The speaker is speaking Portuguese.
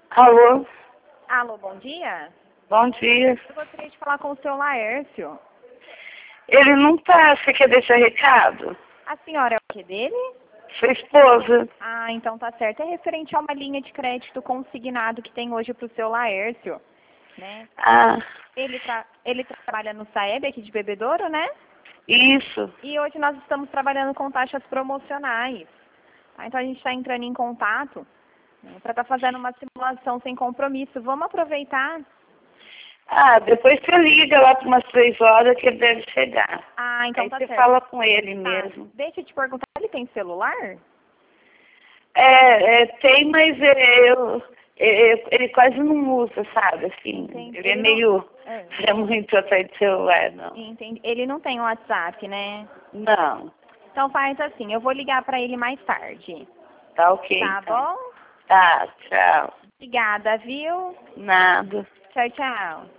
Alô, Alô, bom dia. bom dia. Eu gostaria de falar com o seu Laércio. Ele não tá, você quer deixar recado? A senhora é o que dele? Sua esposa. Ah, então tá certo. É referente a uma linha de crédito consignado que tem hoje para o seu Laércio, né? Ah, Ele trabalha no Saeb aqui de Bebedouro, né? isso. E hoje nós estamos trabalhando com taxas promocionais. Tá? Então a gente está entrando em contato, né, para estar fazendo uma simulação sem compromisso. Vamos aproveitar. Ah, depois você liga lá para umas 3 horas que ele deve chegar. Ah, então Aí tá você certo. fala com ele Tá. mesmo. Deixa eu te perguntar, ele tem celular? Tem, mas ele quase não usa, sabe, assim. Entendi. Ele é Ele meio, é. é muito atrás de celular, não. Entendi. Ele não tem WhatsApp, né? Não, Então faz assim, eu vou ligar para ele mais tarde. tá ok, Tá então. bom? Tá, tchau. Obrigada, viu? Nada. Tchau, tchau.